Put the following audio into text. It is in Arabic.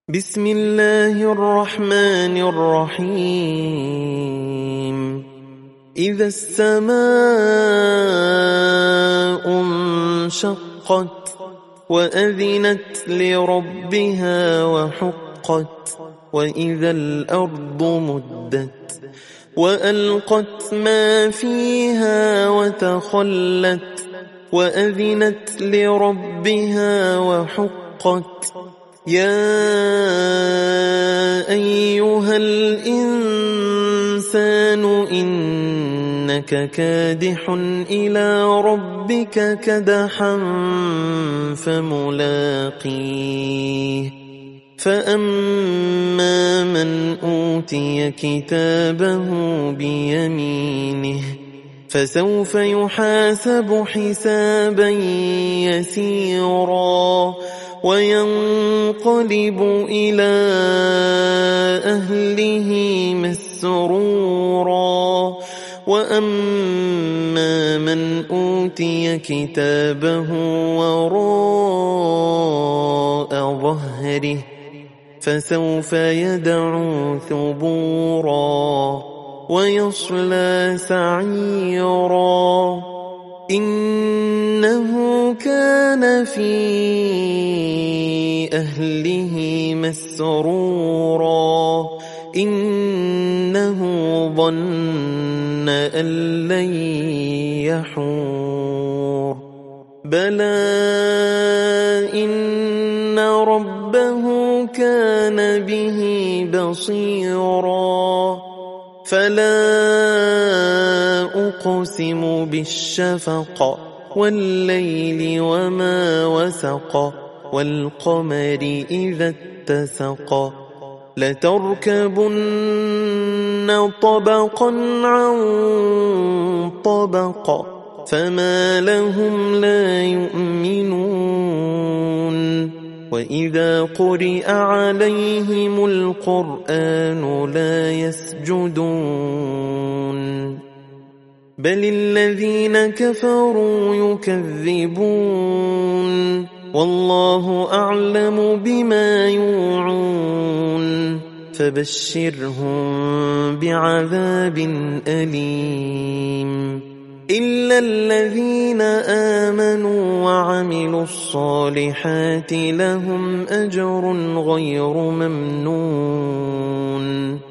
بسم الله الرحمن الرحيم إذا السماء انشقت وأذنت لربها وحقت وإذا الأرض مدت وألقت ما فيها وتخلت وأذنت لربها وحقت يا أيها الإنسان إنك كادح إلى ربك كدحا فملاقيه فأما من أوتي كتابه بيمينه فسوف يحاسب حسابا يسيرا وينقلب إلى أهله مسرورا وأما من أوتي كتابه وراء ظهره فسوف يدعو ثبورا ويصلى سعيرا إنه كان في أهله مسرورا إنه ظن أن لن يحور بلى إن ربه كان به بصيرا فلا أقسم بالشفق والليل وما وسق والقمر إذا اتسق لتركبن طبقا عن طبق فما لهم لا يؤمنون وإذا قرئ عليهم القرآن لا يسجدون بل الذين كفروا يكذبون والله أعلم بما يوعون فبشرهم بعذاب أليم إلا الذين آمنوا وعملوا الصالحات لهم أجر غير ممنون